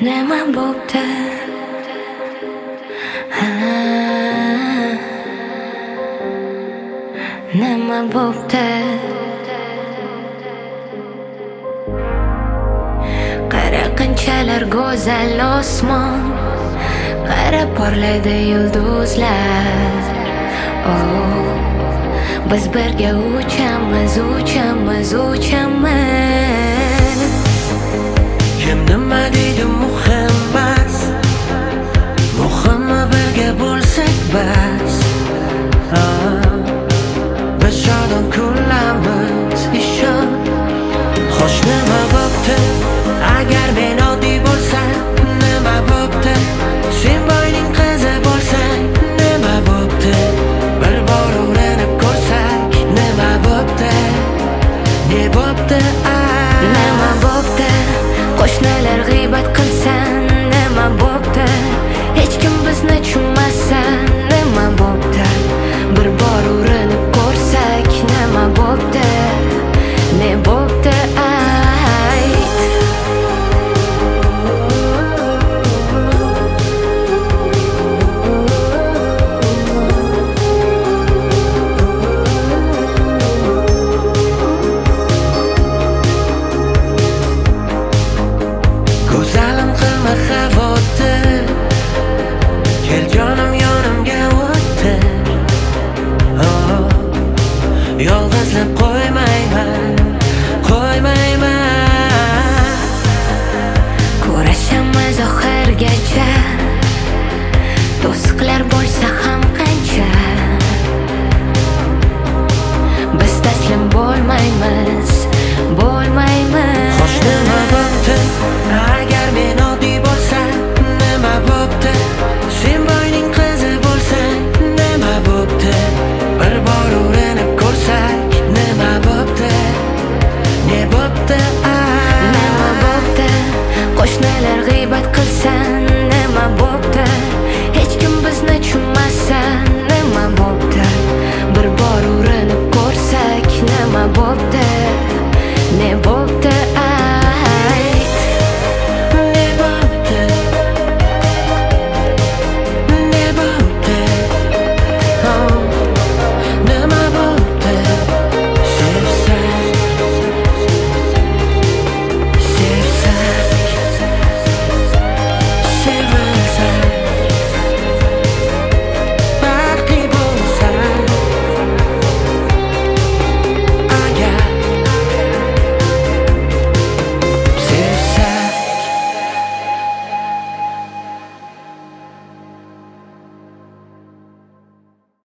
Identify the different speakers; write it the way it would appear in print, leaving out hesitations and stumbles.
Speaker 1: Nima bo'pti? Nima bo'pti? Qara qanchalar go'zal osmon, qara porlaydi yulduzlar. Oh, biz birga uchamiz, uchamiz, uchamiz.
Speaker 2: Kim nima deydi muhim emas, muhimi birga bo'lsak bas. Biz shodon kunlarimiz ishon. Xo'sh nima bo'pti agar men oddiy bo'lsam? Nima bo'pti sen boyning qizi bo'lsang? Nima bo'pti bir bor urinib ko'rsak? Nima bo'pti, ne bo'pti?
Speaker 1: Nima bo'pti? Qo'shnilar g'iybat qilsan, nima bo'pti? Hech kim bizni tushunmasa, nima bo'pti? Bir bor urinib ko'rsak, nima bo'pti? Ne bo'pti?
Speaker 2: Go'zalim qilma xavotir, kel jonim yonimga o'tir. Yolg'izlab qo'ymayman, qo'ymayman.
Speaker 1: Ko'rashamiz oxirgacha, to'siqlar bo'lsa ham qancha. Biz taslim bo'lmaymiz, bo'lmaymiz.